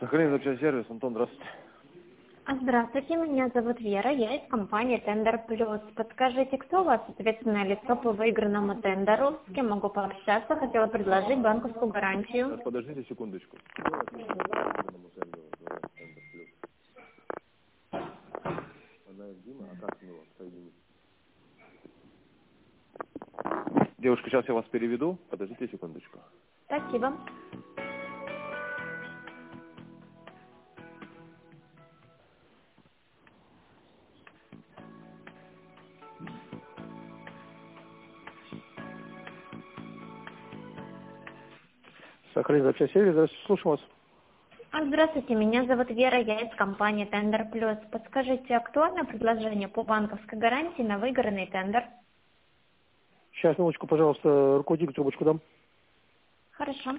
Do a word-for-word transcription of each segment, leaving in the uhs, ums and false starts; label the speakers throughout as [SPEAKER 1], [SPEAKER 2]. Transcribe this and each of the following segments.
[SPEAKER 1] Сахалин запчасть-сервис, Антон, здравствуйте.
[SPEAKER 2] Здравствуйте, меня зовут Вера, я из компании Тендер Плюс. Подскажите, кто у вас ответственное лицо по выигранному тендеру? С кем могу пообщаться? Хотела предложить банковскую гарантию.
[SPEAKER 1] Сейчас, подождите секундочку. Девушка, сейчас я вас переведу. Подождите секундочку.
[SPEAKER 2] Спасибо.
[SPEAKER 1] Сахалин запчасть-сервис, здравствуйте, слушаю вас.
[SPEAKER 2] Здравствуйте, меня зовут Вера, я из компании Тендер Плюс. Подскажите, актуальное предложение по банковской гарантии на выигранный тендер?
[SPEAKER 3] Сейчас, минуточку, пожалуйста, руководителю трубочку дам.
[SPEAKER 2] Хорошо.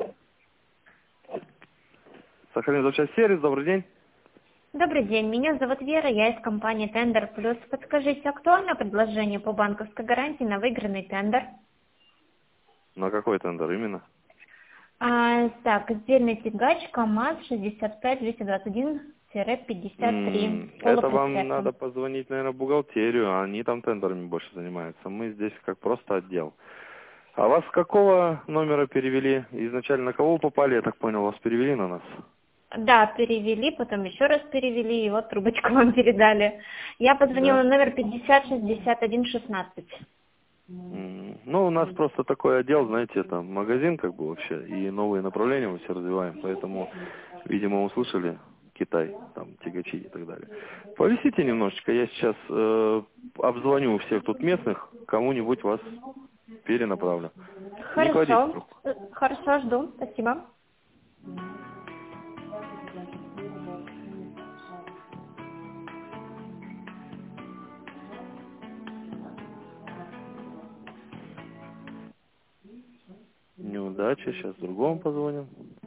[SPEAKER 1] Сахалин запчасть-сервис, добрый день.
[SPEAKER 2] Добрый день, меня зовут Вера, я из компании Тендер Плюс. Подскажите, актуальное предложение по банковской гарантии на выигранный тендер?
[SPEAKER 1] На какой тендер именно?
[SPEAKER 2] А, так, отдельный тягач КАМАЗ шестьдесят пять двести двадцать один пятьдесят три.
[SPEAKER 1] М, Это вам надо позвонить, наверное, в бухгалтерию, они там тендерами больше занимаются. Мы здесь как просто отдел. А вас с какого номера перевели? Изначально на кого попали, я так понял, вас перевели на нас?
[SPEAKER 2] Да, перевели, потом еще раз перевели, и вот трубочку вам передали. Я позвонила
[SPEAKER 1] Да.
[SPEAKER 2] на номер пятьдесят шестьдесят один шестнадцать.
[SPEAKER 1] М, Ну, у нас просто такой отдел, знаете, это магазин как бы вообще, и новые направления мы все развиваем, поэтому, видимо, услышали Китай, там, тягачи и так далее. Повисите немножечко, я сейчас э, обзвоню всех тут местных, кому-нибудь вас перенаправлю. Не кладите
[SPEAKER 2] Хорошо,
[SPEAKER 1] трубку.
[SPEAKER 2] Э, хорошо, жду, спасибо.
[SPEAKER 1] Неудача, сейчас другому позвоним.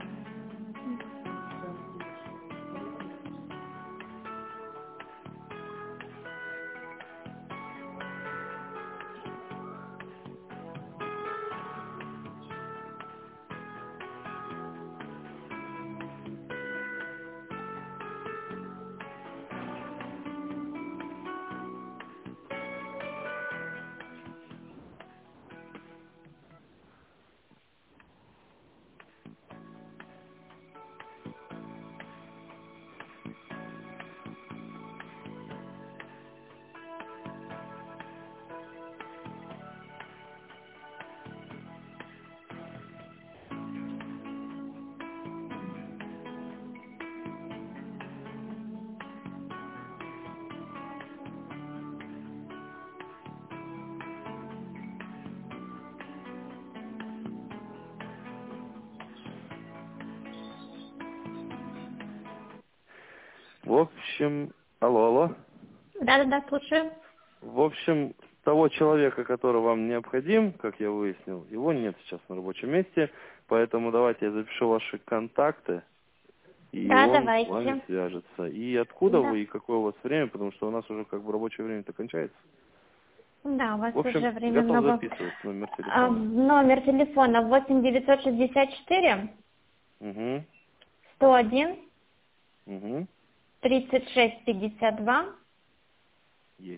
[SPEAKER 1] В общем, алло, алло.
[SPEAKER 2] Да-да-да, слушаю.
[SPEAKER 1] В общем, того человека, который вам необходим, как я выяснил, его нет сейчас на рабочем месте, поэтому давайте я запишу ваши контакты, и
[SPEAKER 2] Да,
[SPEAKER 1] он с вами
[SPEAKER 2] давайте.
[SPEAKER 1] свяжется. И откуда
[SPEAKER 2] Да.
[SPEAKER 1] вы, и какое у вас время, потому что у нас уже как бы рабочее время-то кончается.
[SPEAKER 2] Да, у вас
[SPEAKER 1] В общем,
[SPEAKER 2] уже время
[SPEAKER 1] готов
[SPEAKER 2] много.
[SPEAKER 1] записывать номер
[SPEAKER 2] А,
[SPEAKER 1] телефона.
[SPEAKER 2] номер телефона восемь девятьсот шестьдесят четыре
[SPEAKER 1] Угу,
[SPEAKER 2] сто один
[SPEAKER 1] угу,
[SPEAKER 2] тридцать шесть пятьдесят два.
[SPEAKER 1] есть.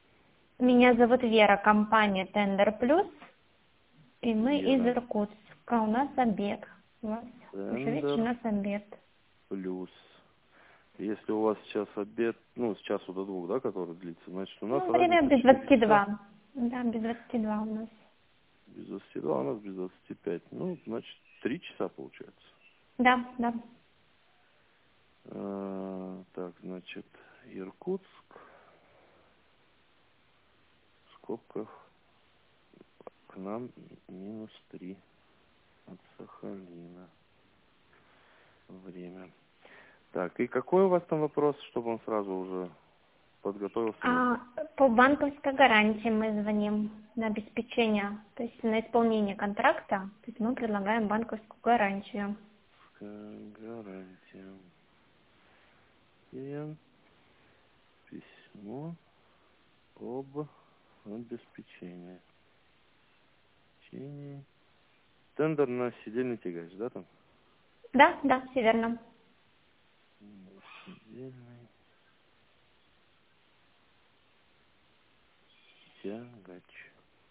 [SPEAKER 2] Меня зовут Вера, компания Тендер Плюс, и мы из
[SPEAKER 1] Вера.
[SPEAKER 2] Иркутска. У нас обед. У вас уже вечер, у
[SPEAKER 1] Тендер
[SPEAKER 2] нас обед.
[SPEAKER 1] плюс. Если у вас сейчас обед, ну, с часу до двух, да, который длится, значит, у нас
[SPEAKER 2] Ну, время
[SPEAKER 1] разница
[SPEAKER 2] без
[SPEAKER 1] четыре
[SPEAKER 2] двадцати
[SPEAKER 1] часа.
[SPEAKER 2] два. Да, без двадцати два у нас.
[SPEAKER 1] Без двадцати два, у нас без двадцати пяти. Ну, значит, три часа получается.
[SPEAKER 2] Да, да.
[SPEAKER 1] А, так, значит, Иркутск, в скобках, к нам минус три от Сахалина. Время. Так, и какой у вас там вопрос, чтобы он сразу уже подготовился?
[SPEAKER 2] А по банковской гарантии мы звоним на обеспечение, то есть на исполнение контракта, то есть мы предлагаем банковскую гарантию.
[SPEAKER 1] Гарантия. И письмо об обеспечении. Обеспечении. Тендер на сидельный тягач, да, там?
[SPEAKER 2] Да, да, все верно.
[SPEAKER 1] Тягач.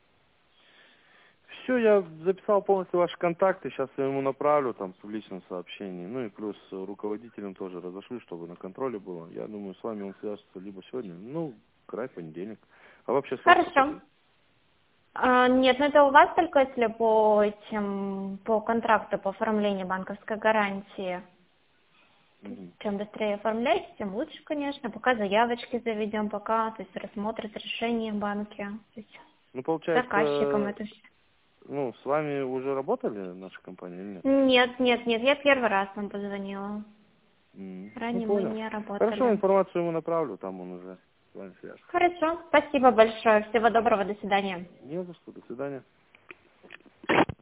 [SPEAKER 1] Все, я записал полностью ваши контакты, сейчас я ему направлю там в личном сообщении. Ну и плюс руководителям тоже разошлю, чтобы на контроле было. Я думаю, с вами он свяжется либо сегодня, ну, край понедельник. А вообще срок
[SPEAKER 2] Хорошо.
[SPEAKER 1] какой?
[SPEAKER 2] А, нет, ну это у вас только если по этим, по контракту, по оформлению банковской гарантии.
[SPEAKER 1] Мгм.
[SPEAKER 2] Чем быстрее оформляете, тем лучше, конечно. Пока заявочки заведем, пока, то есть рассмотрят решение банки. То есть
[SPEAKER 1] Ну,
[SPEAKER 2] заказчикам
[SPEAKER 1] получается,
[SPEAKER 2] это все.
[SPEAKER 1] ну, с вами уже работали наша компания или нет?
[SPEAKER 2] Нет, нет, нет, я первый раз вам позвонила.
[SPEAKER 1] М, Ну,
[SPEAKER 2] Ранее мы
[SPEAKER 1] понял.
[SPEAKER 2] не
[SPEAKER 1] Хорошо,
[SPEAKER 2] работали.
[SPEAKER 1] информацию ему направлю, там он уже с вами свяжется.
[SPEAKER 2] Хорошо, спасибо большое. Всего доброго, до свидания.
[SPEAKER 1] Не за что, до свидания.